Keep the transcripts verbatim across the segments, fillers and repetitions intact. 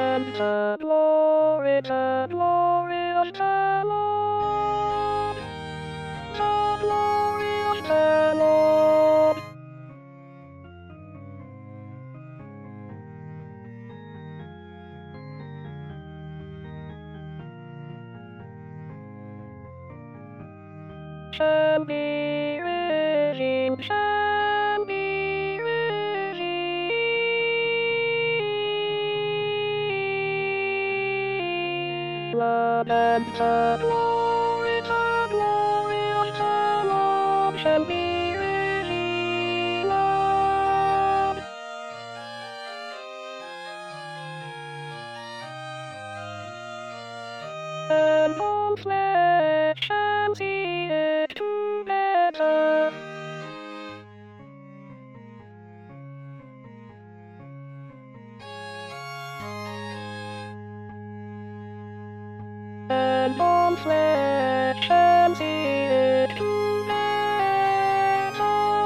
and the glory, the glory of the Lord, the glory of the Lord. Shall be redeemed, shall be redeemed. Love and the glory, the glory of the Lord shall be redeemed. Lord. And all flesh shall see it together. And all flesh shall see it together.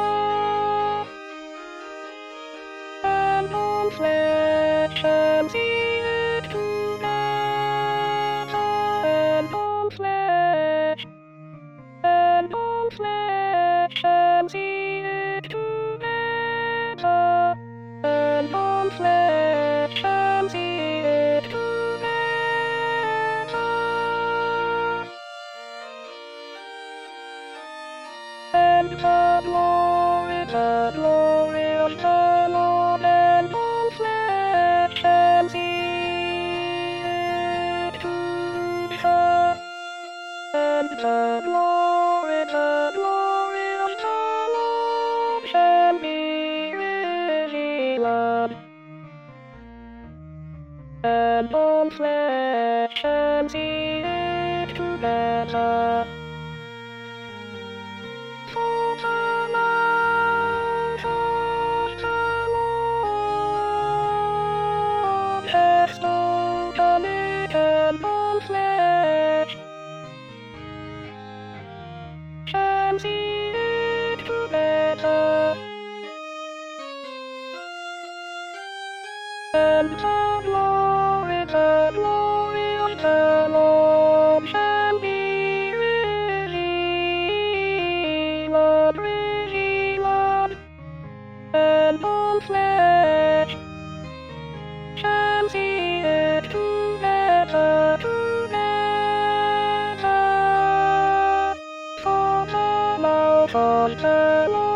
And all flesh shall see it together. And all flesh, and all flesh shall see it together. And all flesh shall see it together. And the glory, the glory of the Lord, and all flesh shall see it together. And the glory, the glory of the Lord shall be revealed. And all flesh shall see it together. For the mouth of the Lord hath spoken it, and all flesh shall see it together. And the glory, the glory of the Lord shall be revealed, revealed. And all flesh shall see it together, together. For the mouth of the Lord